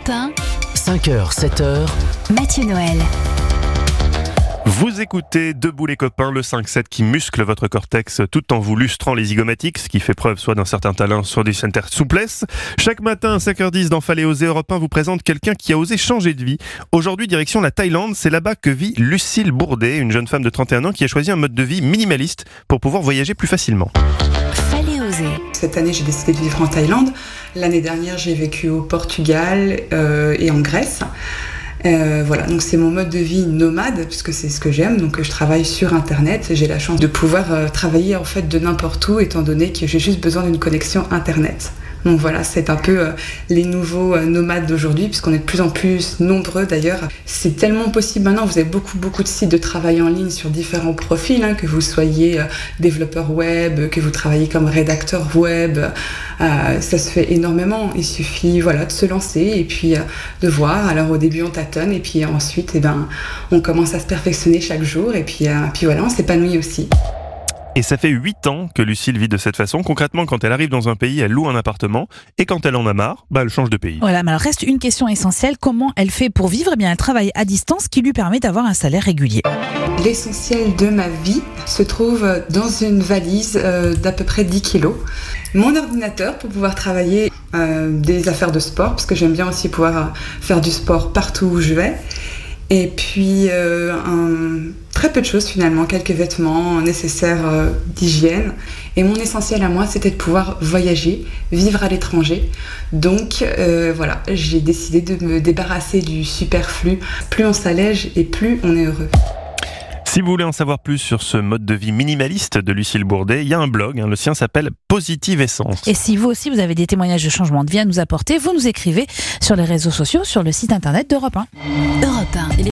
Europe 1, 5h, 7h, Mathieu Noël. Vous écoutez Debout les copains, le 5-7 qui muscle votre cortex tout en vous lustrant les zygomatiques, ce qui fait preuve soit d'un certain talent, soit d'une certaine souplesse. Chaque matin à 5h10 dans Fallait oser, Europe 1 vous présente quelqu'un qui a osé changer de vie. Aujourd'hui, direction la Thaïlande, c'est là-bas que vit Lucille Bourdet, une jeune femme de 31 ans qui a choisi un mode de vie minimaliste pour pouvoir voyager plus facilement. Fallait oser. Cette année, j'ai décidé de vivre en Thaïlande. L'année dernière, j'ai vécu au Portugal et en Grèce. Voilà, donc c'est mon mode de vie nomade, puisque c'est ce que j'aime. Donc je travaille sur Internet. J'ai la chance de pouvoir travailler en fait de n'importe où, étant donné que j'ai juste besoin d'une connexion Internet. Donc voilà, c'est un peu les nouveaux nomades d'aujourd'hui, puisqu'on est de plus en plus nombreux d'ailleurs. C'est tellement possible maintenant, vous avez beaucoup de sites de travail en ligne sur différents profils, que vous soyez développeur web, que vous travaillez comme rédacteur web, ça se fait énormément. Il suffit de se lancer et puis de voir. Alors au début on tâtonne et puis ensuite on commence à se perfectionner chaque jour et puis voilà, on s'épanouit aussi. Et ça fait 8 ans que Lucille vit de cette façon. Concrètement, quand elle arrive dans un pays, elle loue un appartement. Et quand elle en a marre, elle change de pays. Voilà, mais alors reste une question essentielle. Comment elle fait pour vivre ? Eh bien, elle travaille à distance, qui lui permet d'avoir un salaire régulier. L'essentiel de ma vie se trouve dans une valise d'à peu près 10 kilos. Mon ordinateur pour pouvoir travailler des affaires de sport, parce que j'aime bien aussi pouvoir faire du sport partout où je vais. Et puis très peu de choses finalement, quelques vêtements nécessaires d'hygiène. Et mon essentiel à moi, c'était de pouvoir voyager, vivre à l'étranger. Donc voilà, j'ai décidé de me débarrasser du superflu. Plus on s'allège et plus on est heureux. Si vous voulez en savoir plus sur ce mode de vie minimaliste de Lucille Bourdet, il y a un blog, le sien s'appelle Positive Essence. Et si vous aussi vous avez des témoignages de changement de vie à nous apporter, vous nous écrivez sur les réseaux sociaux, sur le site internet d'Europe 1. Europe 1.